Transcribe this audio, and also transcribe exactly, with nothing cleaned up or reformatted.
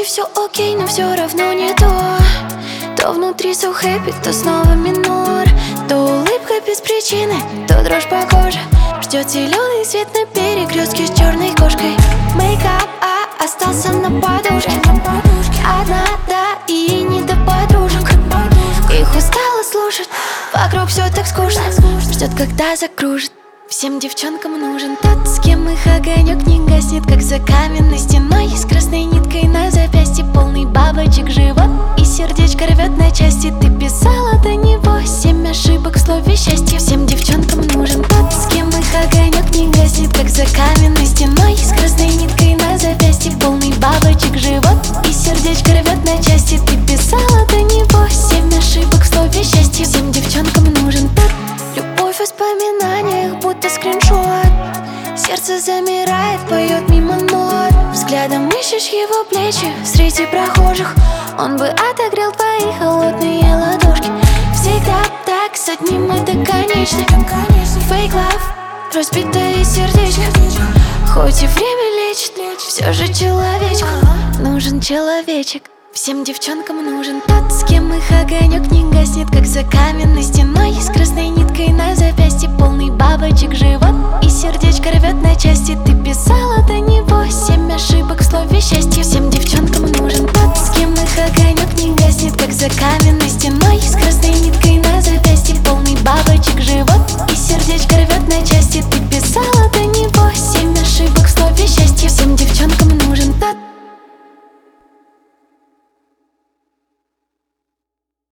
все окей, но все равно не то. То внутри so happy, то снова минор. То улыбка без причины, то дрожь по коже. Ждет зеленый свет на перекрестке с черной кошкой. Мейкап, а остался на подушке. Одна, да, и не до подружек. Их устала слушать, вокруг все так скучно. Ждет, когда закружит. Всем девчонкам нужен тот, с кем их огонек не гаснет, как за каменной стеной. С красной ниткой на запястье, полный бабочек живот, и сердечко рвет на части. Ты писала до него семь ошибок в слове счастье. Всем девчонкам нужен тот, с кем их огонек не гаснет, как за каменной стеной. С красной ниткой на запястье, полный бабочек живот, и сердечко рвет на части. Ты писала до него семь ошибок в слове счастье. Всем девчонкам нужен тот. Любовь в воспоминаниях, будто скриншот. Сердце замирает, поет мимо нот. Взглядом ищешь его плечи среди прохожих. Он бы отогрел твои холодные ладошки. Всегда так, с одним это конечно. Fake love, разбитое сердечко. Хоть и время лечит, все же человечку нужен человечек. Всем девчонкам нужен тот, с кем их огонек не гаснет, как за каменной стеной. С красной ниткой на запястье, полный бабочек живот, и сердечко рвет на части. Ты писала до него семь ошибок в слове счастье. Всем девчонкам нужен тот, с кем их огонек не гаснет, как за каменной